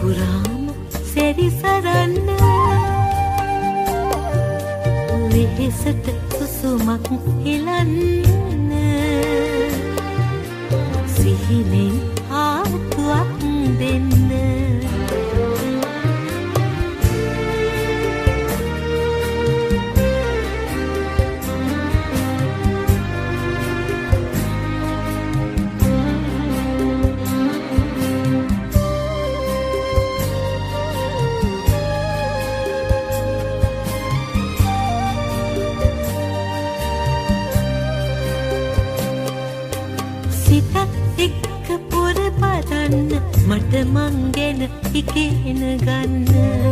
පුරාම සැරිසරන්න වෙහෙසට සුසුමක් හෙලන්න සිහිනෙන් ආතුවක් දෙන්න මට මං ගැන ඉගෙන ගන්න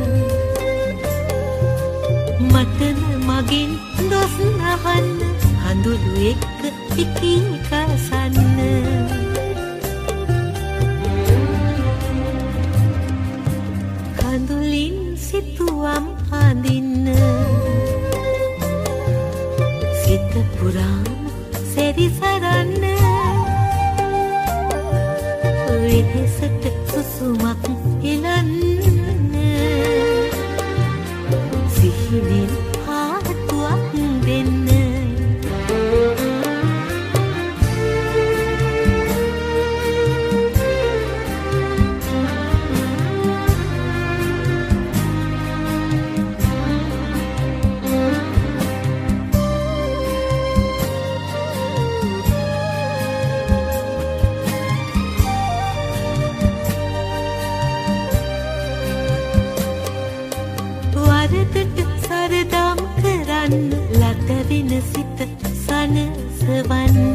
මටම මගෙන් දොස් නහන්න හඳුළු එක්ක ඉකී කසන්න කඳුලින් සිතුවම් අඳින්න සිත පුරාම සැරිසරන්න වෙහෙසට සුසුමක් හෙලන්න සිහිනෙන් ආතුවක් දෙන්න සරදම් කරන්න ලත වෙන සිත සනසවන්න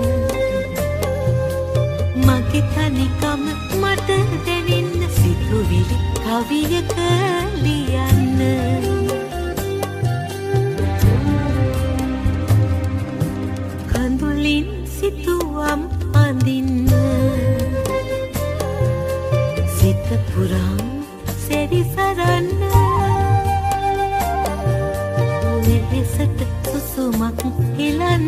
මගේ තනිකම මට දැනෙන්න සිතුවිලි කවියක ලියන්න කඳුලින් සිතුවම් අඳින්න සිත පුරාම සැරිසරන්න වෙහෙසට සුසුමක් හෙලන්න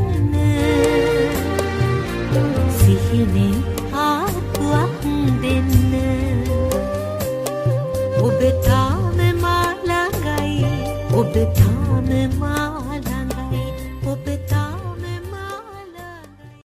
සිහිනෙන් ආතුවක් දෙන්න ඔබ තාම මා ළඟයි ඔබ තාම මා